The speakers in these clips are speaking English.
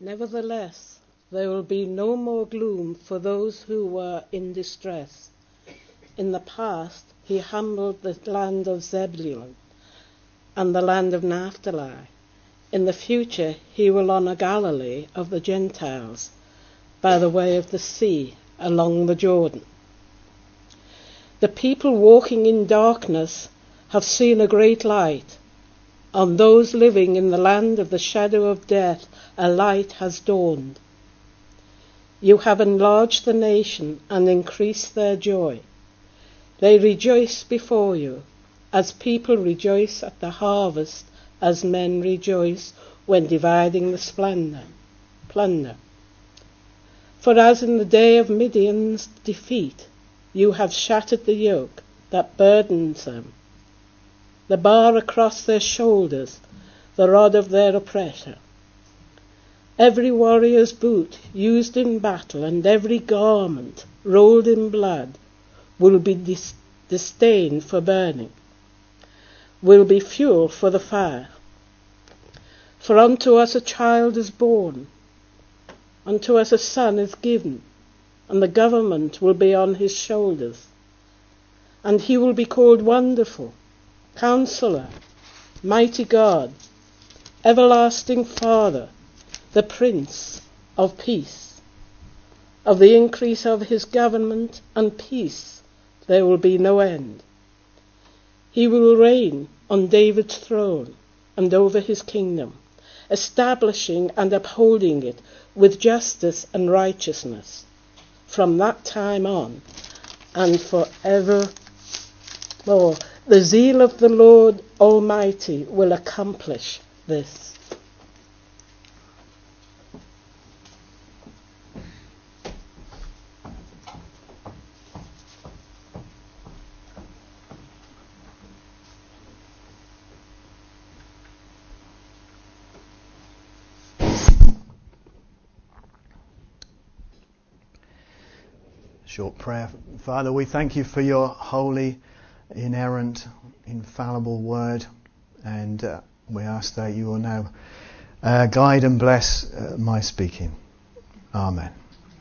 Nevertheless, there will be no more gloom for those who were in distress. In the past, he humbled the land of Zebulun and the land of Naphtali. In the future, he will honor Galilee of the Gentiles by the way of the sea along the Jordan. The people walking in darkness have seen a great light. On those living in the land of the shadow of death, a light has dawned. You have enlarged the nation and increased their joy. They rejoice before you, as people rejoice at the harvest, as men rejoice when dividing the plunder. For as in the day of Midian's defeat, you have shattered the yoke that burdens them, the bar across their shoulders, the rod of their oppressor. Every warrior's boot used in battle and every garment rolled in blood will be disdained for burning, will be fuel for the fire. For unto us a child is born, unto us a son is given, and the government will be on his shoulders. And he will be called Wonderful, Counselor, Mighty God, Everlasting Father, the Prince of Peace. Of the increase of his government and peace there will be no end. He will reign on David's throne and over his kingdom, establishing and upholding it with justice and righteousness from that time on and forevermore. The zeal of the Lord Almighty will accomplish this. Short prayer. Father, we thank you for your holy, inerrant, infallible word, and we ask that you will now guide and bless my speaking. Amen.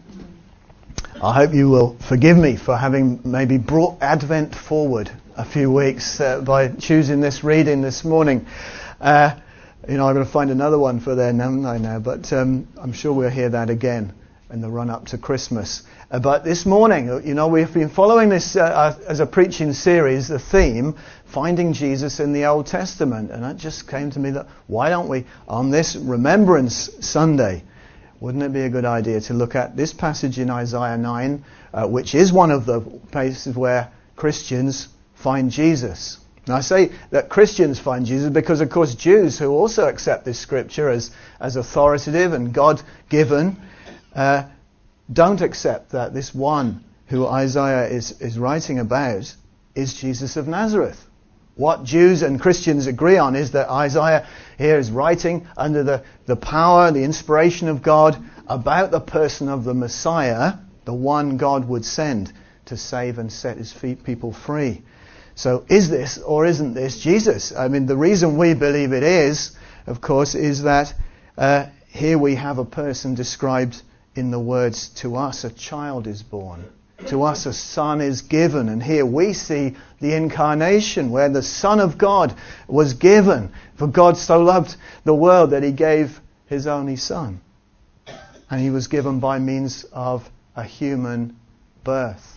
I hope you will forgive me for having maybe brought Advent forward a few weeks by choosing this reading this morning. I'm going to find another one for then, haven't I now? But I'm sure we'll hear that again in the run-up to Christmas. But this morning, we've been following this as a preaching series, the theme, Finding Jesus in the Old Testament. And it just came to me that why don't we, on this Remembrance Sunday, wouldn't it be a good idea to look at this passage in Isaiah 9, which is one of the places where Christians find Jesus. And I say that Christians find Jesus because, of course, Jews who also accept this scripture as authoritative and God-given, don't accept that this one who Isaiah is writing about is Jesus of Nazareth. What Jews and Christians agree on is that Isaiah here is writing under the power, the inspiration of God about the person of the Messiah, the one God would send to save and set his people free. So is this or isn't this Jesus? I mean, the reason we believe it is, of course, is that here we have a person described in the words, to us a child is born, to us a son is given. And here we see the incarnation where the Son of God was given. For God so loved the world that he gave his only Son. And he was given by means of a human birth.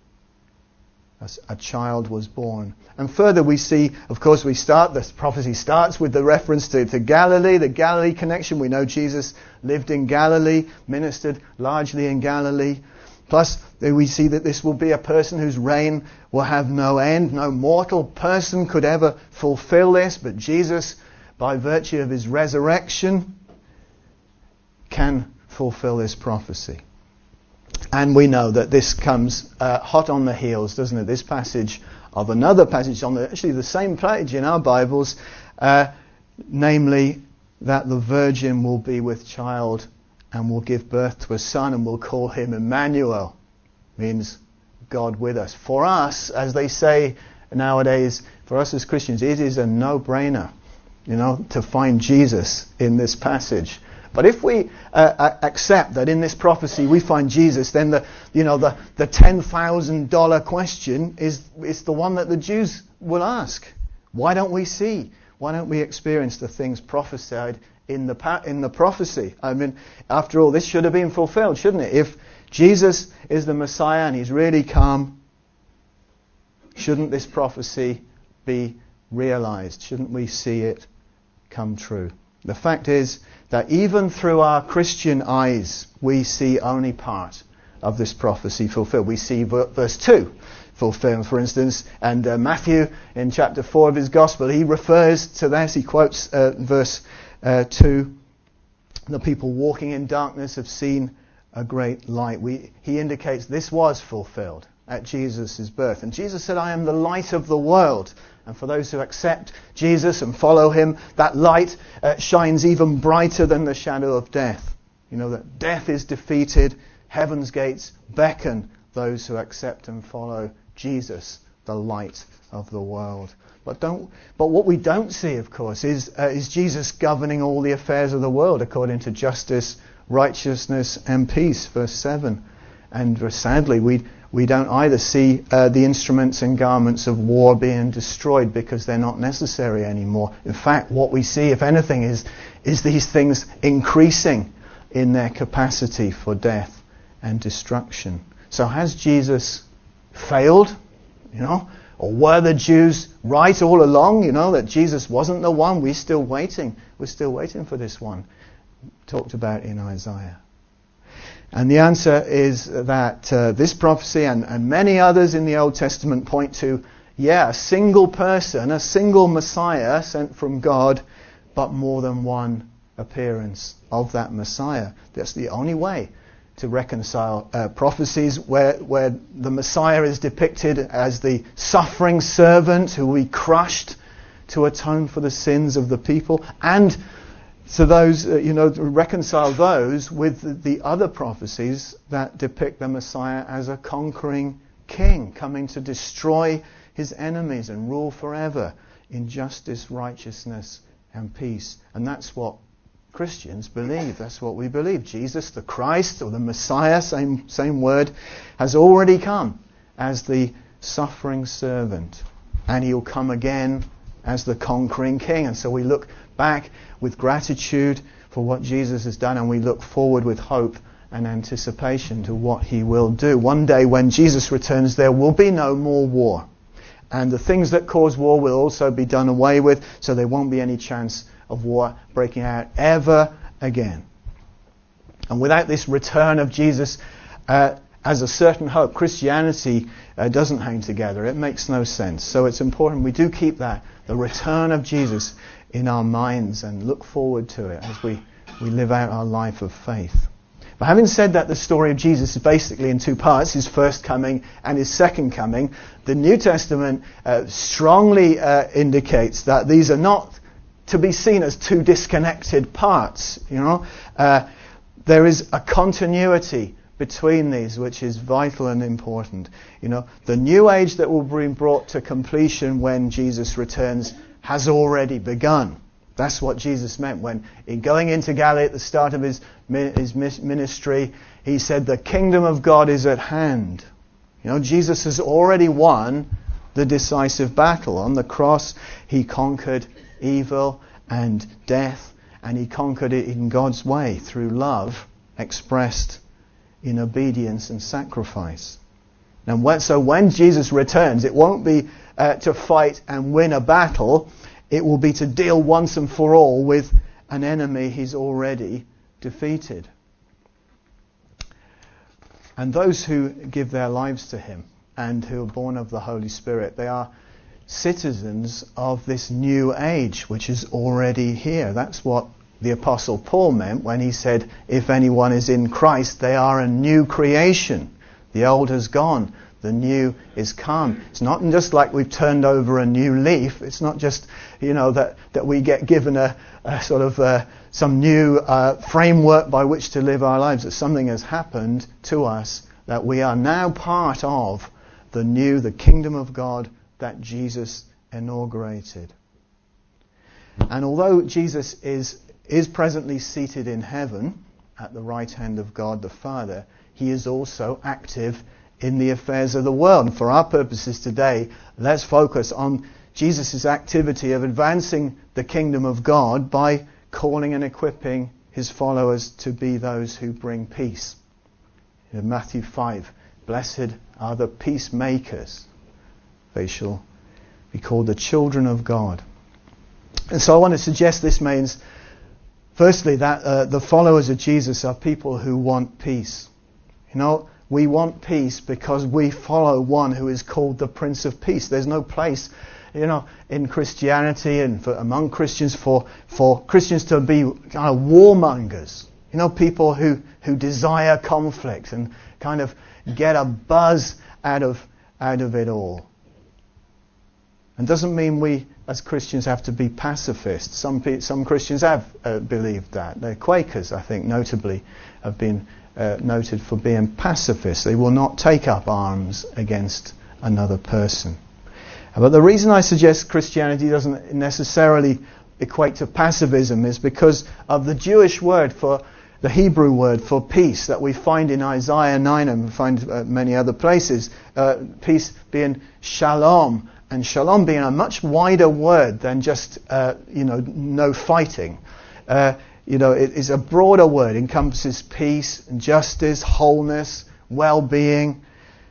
A child was born. And further we see, of course, this prophecy starts with the reference to Galilee, the Galilee connection. We know Jesus lived in Galilee, ministered largely in Galilee. Plus, we see that this will be a person whose reign will have no end. No mortal person could ever fulfill this, but Jesus, by virtue of his resurrection, can fulfill this prophecy. And we know that this comes hot on the heels, doesn't it? This passage of another passage on actually the same page in our Bibles, namely that the virgin will be with child and will give birth to a son and will call him Emmanuel. Means God with us. For us, as they say nowadays, for us as Christians, it is a no-brainer, to find Jesus in this passage. But if we accept that in this prophecy we find Jesus, then the $10,000 question is the one that the Jews will ask. Why don't we see? Why don't we experience the things prophesied in the prophecy? I mean, after all, this should have been fulfilled, shouldn't it? If Jesus is the Messiah and he's really come, shouldn't this prophecy be realized? Shouldn't we see it come true? The fact is that even through our Christian eyes, we see only part of this prophecy fulfilled. We see verse 2 fulfilled, for instance, and Matthew in chapter 4 of his Gospel, he refers to this. He quotes verse 2, the people walking in darkness have seen a great light. He indicates this was fulfilled at Jesus' birth. And Jesus said, I am the light of the world. And for those who accept Jesus and follow him, that light shines even brighter than the shadow of death. You know that death is defeated, heaven's gates beckon those who accept and follow Jesus, the light of the world. But what we don't see, of course, is Jesus governing all the affairs of the world according to justice, righteousness and peace, verse 7. And sadly, we don't either see the instruments and garments of war being destroyed because they're not necessary anymore. In fact, what we see, if anything, is these things increasing in their capacity for death and destruction. So has Jesus failed? Or were the Jews right all along? That Jesus wasn't the one. We're still waiting. We're still waiting for this one talked about in Isaiah. And the answer is that this prophecy and many others in the Old Testament point to, a single person, a single Messiah sent from God, but more than one appearance of that Messiah. That's the only way to reconcile prophecies where the Messiah is depicted as the suffering servant who we crushed to atone for the sins of the people, and so those, reconcile those with the other prophecies that depict the Messiah as a conquering king coming to destroy his enemies and rule forever in justice, righteousness and peace. And that's what Christians believe. That's what we believe. Jesus, the Christ, or the Messiah, same word, has already come as the suffering servant. And he'll come again as the conquering king. And so we look back with gratitude for what Jesus has done, and we look forward with hope and anticipation to what he will do. One day when Jesus returns, there will be no more war. And the things that cause war will also be done away with, so there won't be any chance of war breaking out ever again. And without this return of Jesus as a certain hope, Christianity doesn't hang together. It makes no sense. So it's important we do keep that, the return of Jesus, in our minds and look forward to it as we live out our life of faith. But having said that, the story of Jesus is basically in two parts, his first coming and his second coming. The New Testament strongly indicates that these are not to be seen as two disconnected parts. There is a continuity between these which is vital and important. The new age that will be brought to completion when Jesus returns has already begun. That's what Jesus meant when, in going into Galilee at the start of his ministry, he said, the kingdom of God is at hand. Jesus has already won the decisive battle. On the cross, he conquered evil and death, and he conquered it in God's way through love expressed in obedience and sacrifice. And so when Jesus returns, it won't be to fight and win a battle. It will be to deal once and for all with an enemy he's already defeated. And those who give their lives to him and who are born of the Holy Spirit, they are citizens of this new age which is already here. That's what the Apostle Paul meant when he said, if anyone is in Christ, they are a new creation. The old has gone, the new is come. It's not just like we've turned over a new leaf. It's not just, that we get given a sort of some new framework by which to live our lives. That something has happened to us, that we are now part of the kingdom of God that Jesus inaugurated. And although Jesus is is presently seated in heaven at the right hand of God the Father, he is also active in the affairs of the world. And for our purposes today, let's focus on Jesus' activity of advancing the kingdom of God by calling and equipping his followers to be those who bring peace. In Matthew 5, blessed are the peacemakers. They shall be called the children of God. And so I want to suggest this means, firstly, that the followers of Jesus are people who want peace. You know, we want peace because we follow one who is called the Prince of Peace. There's no place, you know, in Christianity and among Christians for Christians to be kind of warmongers. You know, people who desire conflict and kind of get a buzz out of it all. And doesn't mean we as Christians have to be pacifists. Some Christians have believed that. The Quakers, I think, notably have been noted for being pacifists. They will not take up arms against another person. But the reason I suggest Christianity doesn't necessarily equate to pacifism is because of the Jewish word for the Hebrew word for peace that we find in Isaiah 9 and we find many other places. Peace being shalom, and shalom being a much wider word than just no fighting. It is a broader word, encompasses peace, justice, wholeness, well-being.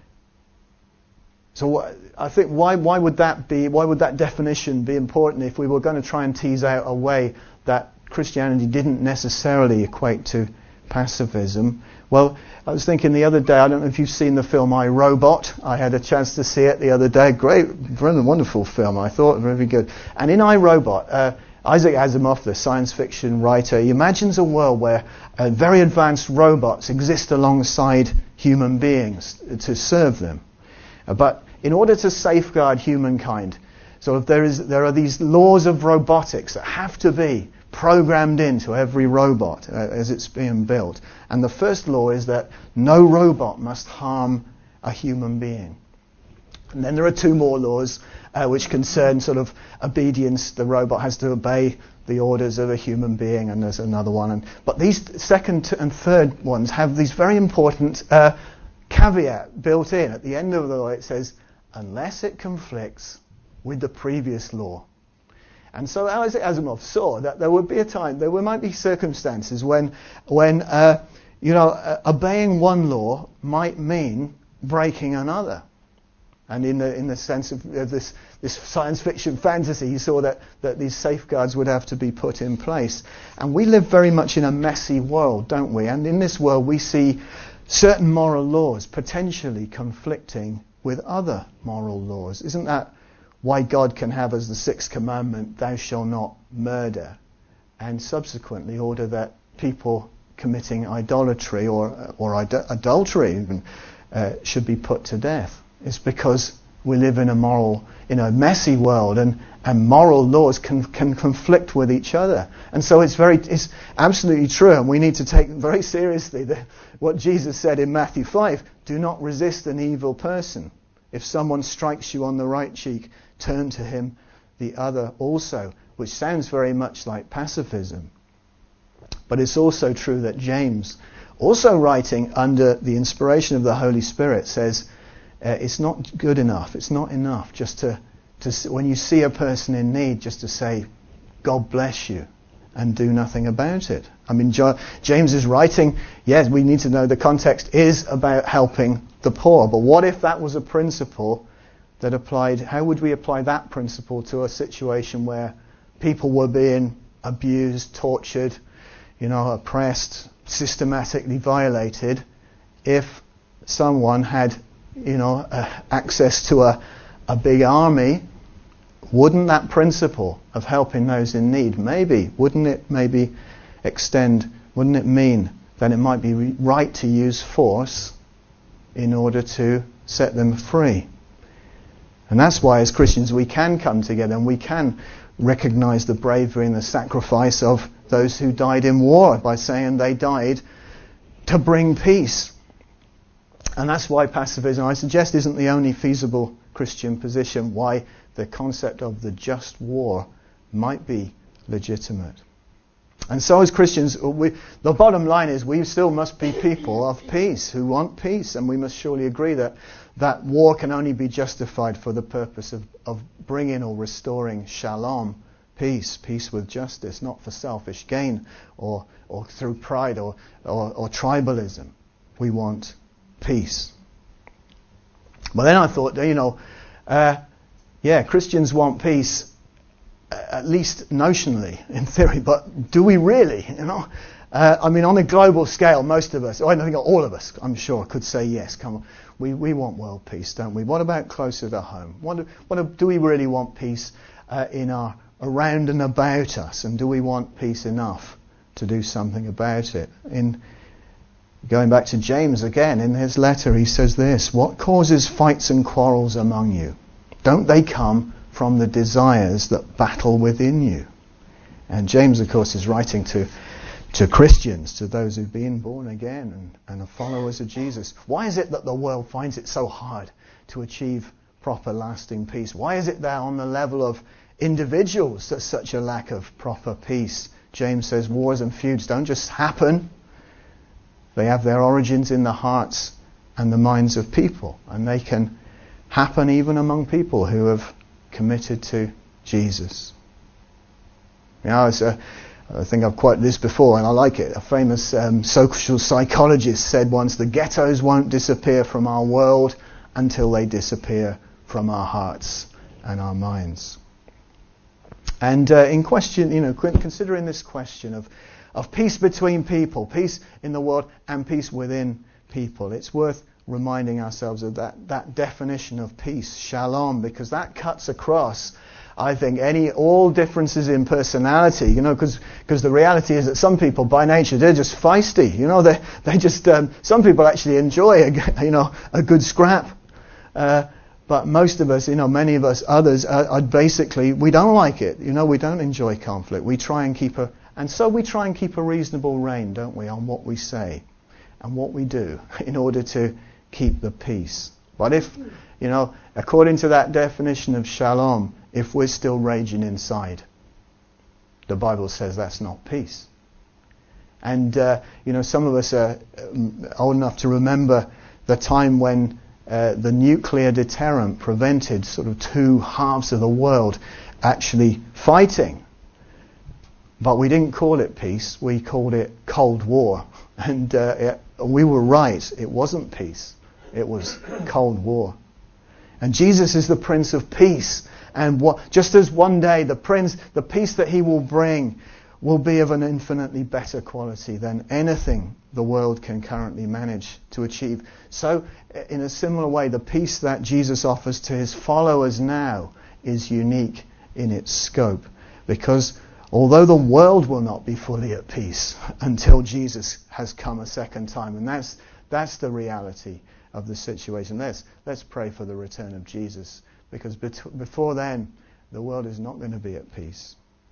So I think why would that definition be important if we were going to try and tease out a way that Christianity didn't necessarily equate to pacifism? Well, I was thinking the other day, I don't know if you've seen the film I, Robot. I had a chance to see it the other day. Great, very wonderful film, I thought, very good. And in I, Robot, Isaac Asimov, the science fiction writer, he imagines a world where very advanced robots exist alongside human beings to serve them. But in order to safeguard humankind, so there are these laws of robotics that have to be programmed into every robot as it's being built. And the first law is that no robot must harm a human being. And then there are two more laws which concern sort of obedience. The robot has to obey the orders of a human being, and there's another one. But these second and third ones have these very important caveat built in. At the end of the law it says, unless it conflicts with the previous law. And so Isaac Asimov saw that there would be a time, there might be circumstances when obeying one law might mean breaking another. And in the sense of this science fiction fantasy, he saw that these safeguards would have to be put in place. And we live very much in a messy world, don't we? And in this world we see certain moral laws potentially conflicting with other moral laws. Isn't that why God can have as the sixth commandment, thou shalt not murder, and subsequently order that people committing idolatry or adultery even should be put to death? It's because we live in a messy world, and moral laws can conflict with each other. And so it's absolutely true, and we need to take very seriously what Jesus said in Matthew 5, do not resist an evil person. If someone strikes you on the right cheek, turn to him the other also, which sounds very much like pacifism. But it's also true that James, also writing under the inspiration of the Holy Spirit, says it's not good enough, it's not enough just to when you see a person in need, just to say, God bless you, and do nothing about it. I mean, James is writing, yes, we need to know the context is about helping the poor, but what if that was a principle that applied? How would we apply that principle to a situation where people were being abused, tortured, oppressed, systematically violated? If someone had, access to a big army, wouldn't that principle of helping those in need, wouldn't it extend, wouldn't it mean that it might be right to use force in order to set them free? And that's why as Christians we can come together and we can recognize the bravery and the sacrifice of those who died in war by saying they died to bring peace. And that's why pacifism, I suggest, isn't the only feasible Christian position, why the concept of the just war might be legitimate. And so as Christians, the bottom line is we still must be people of peace, who want peace. And we must surely agree that war can only be justified for the purpose of bringing or restoring shalom, peace with justice, not for selfish gain or through pride or tribalism. We want peace. But then I thought, Christians want peace, at least notionally, in theory, but do we really? On a global scale, most of us, I think all of us, I'm sure, could say yes. Come on, we want world peace, don't we? What about closer to home? Do we really want peace around and about us? And do we want peace enough to do something about it? Going back to James again, in his letter, he says this: "What causes fights and quarrels among you? Don't they come from the desires that battle within you?" And James, of course, is writing to Christians, to those who've been born again and are followers of Jesus. Why is it that the world finds it so hard to achieve proper lasting peace? Why is it that on the level of individuals there's such a lack of proper peace? James says wars and feuds don't just happen. They have their origins in the hearts and the minds of people. And they can happen even among people who have committed to Jesus. I think I've quoted this before and I like it. A famous social psychologist said once, "The ghettos won't disappear from our world until they disappear from our hearts and our minds." And considering this question of peace between people, peace in the world and peace within people, it's worth reminding ourselves of that definition of peace, shalom, because that cuts across, I think, all differences in personality, because the reality is that some people by nature, they're just feisty, they just, some people actually enjoy a good scrap, but most of us, many of us others are basically, we don't like it, we don't enjoy conflict, we try and keep a reasonable rein, don't we, on what we say and what we do in order to keep the peace. But if, according to that definition of shalom, if we're still raging inside, the Bible says that's not peace. And, some of us are old enough to remember the time when the nuclear deterrent prevented sort of two halves of the world actually fighting. But we didn't call it peace, we called it Cold War. And we were right, it wasn't peace. It was Cold War. And Jesus is the Prince of Peace. And just as one day the peace that he will bring will be of an infinitely better quality than anything the world can currently manage to achieve. So, in a similar way, the peace that Jesus offers to his followers now is unique in its scope. Because although the world will not be fully at peace until Jesus has come a second time, and that's the reality of the situation. Let's pray for the return of Jesus, because before then the world is not going to be at peace.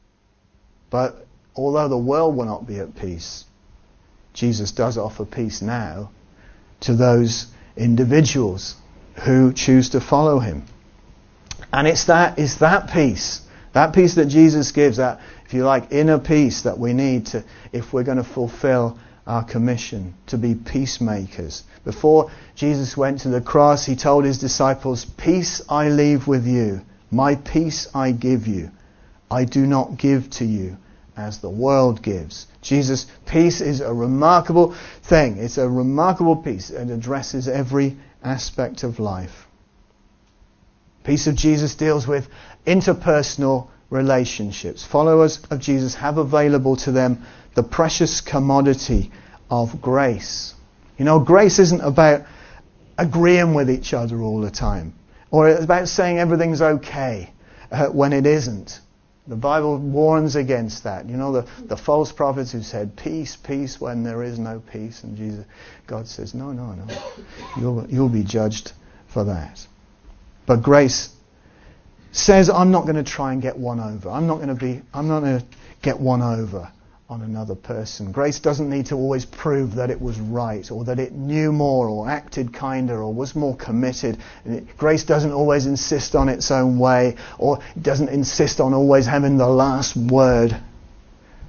But although the world will not be at peace, Jesus does offer peace now to those individuals who choose to follow him. And it's that peace that Jesus gives, that, if you like, inner peace that we need to, if we're going to fulfill our commission to be peacemakers. Before Jesus went to the cross, he told his disciples, "Peace I leave with you, my peace I give you. I do not give to you as the world gives." Jesus' peace is a remarkable thing. It's a remarkable peace. It addresses every aspect of life. Peace of Jesus deals with interpersonal relationships. Followers of Jesus have available to them the precious commodity of grace. Grace isn't about agreeing with each other all the time, or it's about saying everything's okay when it isn't. The Bible warns against that. The false prophets who said peace, peace when there is no peace, and God says no. You'll be judged for that. But grace says, I'm not going to try and get one over. I'm not going to get one over on another person. Grace doesn't need to always prove that it was right, or that it knew more, or acted kinder, or was more committed. Grace doesn't always insist on its own way, or doesn't insist on always having the last word.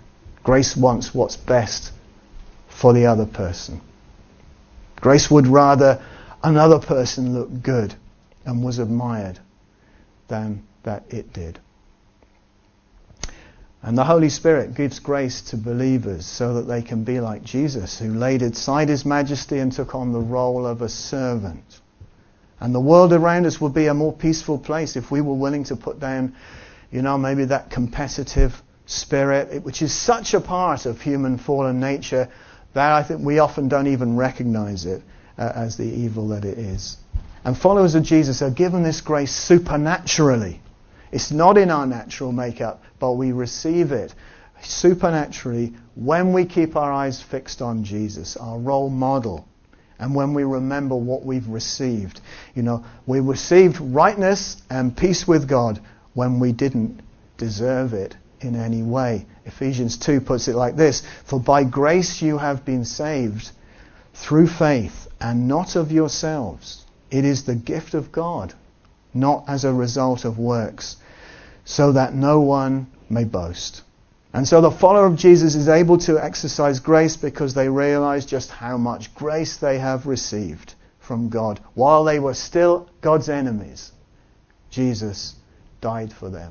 Grace wants what's best for the other person. Grace would rather another person look good and was admired than that it did. And the Holy Spirit gives grace to believers so that they can be like Jesus, who laid aside his majesty and took on the role of a servant. And the world around us would be a more peaceful place if we were willing to put down, maybe that competitive spirit, which is such a part of human fallen nature that I think we often don't even recognize it as the evil that it is. And followers of Jesus are given this grace supernaturally. It's not in our natural makeup, but we receive it supernaturally when we keep our eyes fixed on Jesus, our role model, and when we remember what we've received. We received rightness and peace with God when we didn't deserve it in any way. Ephesians 2 puts it like this: "For by grace you have been saved through faith, and not of yourselves. It is the gift of God, not as a result of works, so that no one may boast." And so the follower of Jesus is able to exercise grace because they realize just how much grace they have received from God. While they were still God's enemies, Jesus died for them.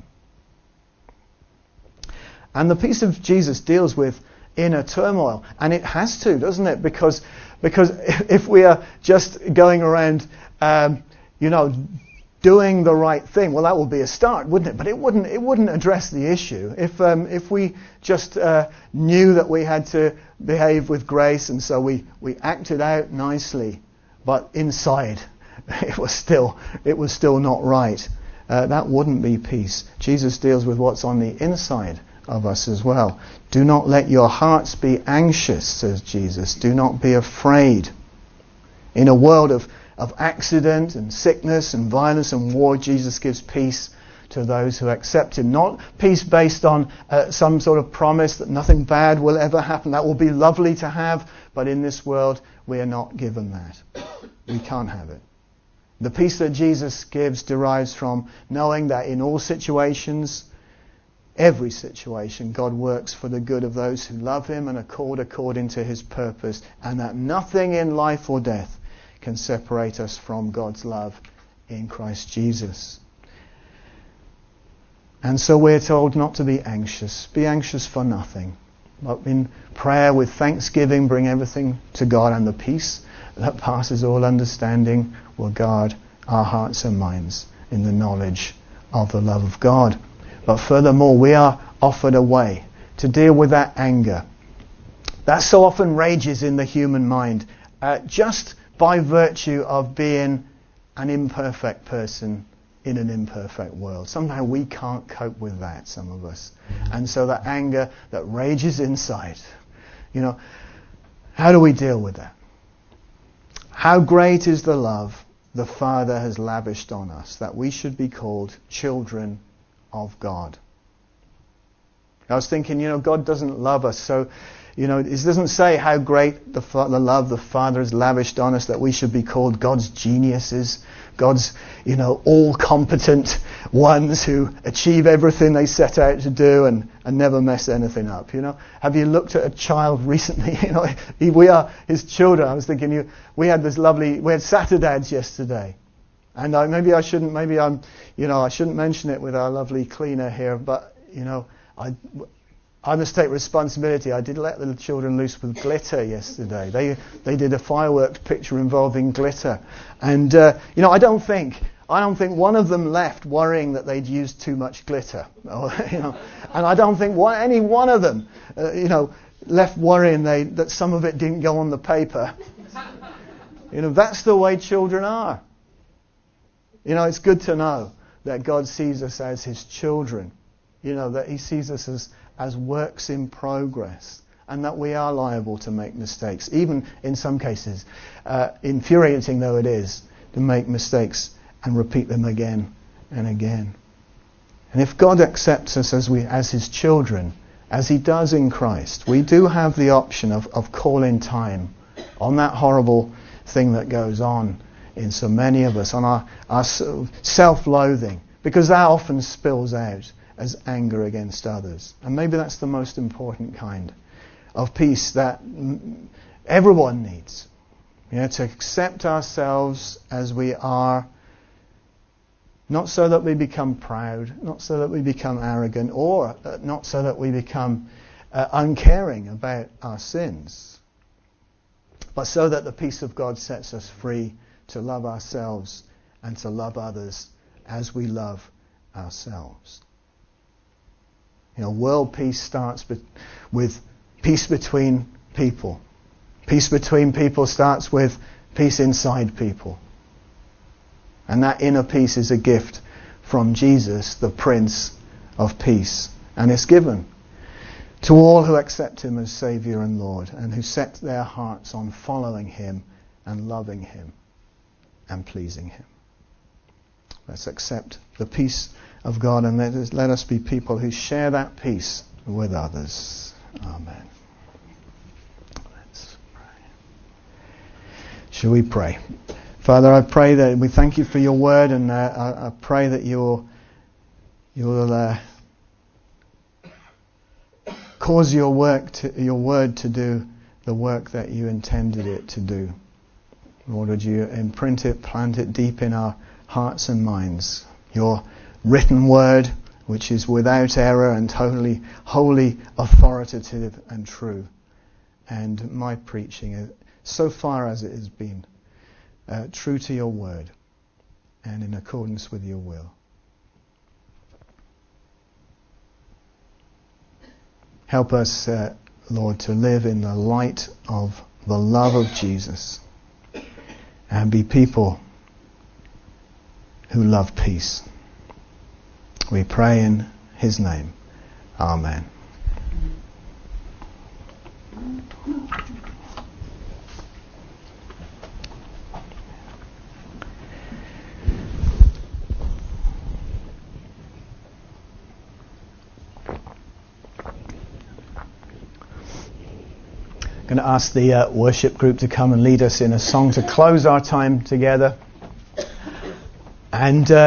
And the peace of Jesus deals with inner turmoil. And it has to, doesn't it? Because if we are just going around, doing the right thing, well, that would be a start, wouldn't it? But it wouldn't address the issue. If we just knew that we had to behave with grace, and so we acted out nicely, but inside it was still not right, that wouldn't be peace. Jesus deals with what's on the inside of us as well. "Do not let your hearts be anxious," says Jesus. "Do not be afraid." In a world of accident and sickness and violence and war, Jesus gives peace to those who accept him. Not peace based on some sort of promise that nothing bad will ever happen. That will be lovely to have, but in this world we are not given that. We can't have it. The peace that Jesus gives derives from knowing that in all situations, every situation, God works for the good of those who love him and are called according to his purpose, and that nothing in life or death can separate us from God's love in Christ Jesus. And so we're told not to be anxious. Be anxious for nothing. But in prayer with thanksgiving, bring everything to God, and the peace that passes all understanding will guard our hearts and minds in the knowledge of the love of God. But furthermore, we are offered a way to deal with that anger that so often rages in the human mind, just by virtue of being an imperfect person in an imperfect world. Somehow we can't cope with that, some of us. And so that anger that rages inside, how do we deal with that? How great is the love the Father has lavished on us, that we should be called children of God. I was thinking, God doesn't love us, so it doesn't say how great the love the Father has lavished on us that we should be called God's geniuses, God's, all-competent ones who achieve everything they set out to do and never mess anything up. Have you looked at a child recently? We are his children. I was thinking, we had Saturdays yesterday. And I shouldn't mention it with our lovely cleaner here, but, I must take responsibility. I did let the children loose with glitter yesterday. They did a fireworks picture involving glitter. And, I don't think one of them left worrying that they'd used too much glitter. And I don't think any one of them, left worrying that some of it didn't go on the paper. That's the way children are. It's good to know that God sees us as his children. That he sees us as works in progress, and that we are liable to make mistakes, even in some cases, infuriating though it is, to make mistakes and repeat them again and again. And if God accepts us as his children, as he does in Christ, we do have the option of calling time on that horrible thing that goes on in so many of us, on our self-loathing, because that often spills out as anger against others. And maybe that's the most important kind of peace that everyone needs. To accept ourselves as we are, not so that we become proud, not so that we become arrogant, or not so that we become uncaring about our sins, but so that the peace of God sets us free to love ourselves and to love others as we love ourselves. World peace starts with peace between people. Peace between people starts with peace inside people. And that inner peace is a gift from Jesus, the Prince of Peace. And it's given to all who accept him as Saviour and Lord, and who set their hearts on following him and loving him and pleasing him. Let's accept the peace of God, and let us be people who share that peace with others. Amen. Let's pray. Shall we pray? Father, I pray that we thank you for your word, and I pray that you'll cause your word to do the work that you intended it to do. Lord, would you imprint it, plant it deep in our hearts and minds. Your written word, which is without error and totally, wholly authoritative and true. And my preaching, so far as it has been, true to your word and in accordance with your will. Help us, Lord, to live in the light of the love of Jesus and be people who love peace. We pray in his name. Amen. I'm going to ask the worship group to come and lead us in a song to close our time together. And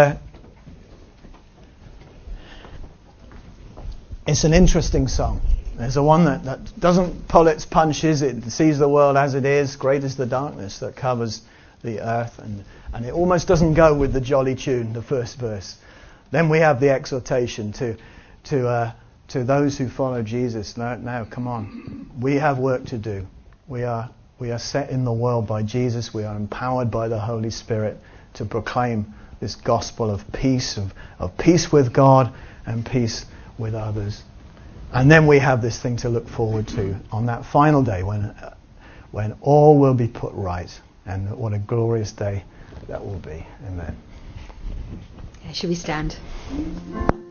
it's an interesting song. There's a one that doesn't pull its punches. It sees the world as it is. Great is the darkness that covers the earth. And it almost doesn't go with the jolly tune, the first verse. Then we have the exhortation to those who follow Jesus. Now, come on. We have work to do. We are set in the world by Jesus. We are empowered by the Holy Spirit to proclaim this gospel of peace with God and peace with others. And then we have this thing to look forward to on that final day when all will be put right. And what a glorious day that will be. Amen. Should we stand?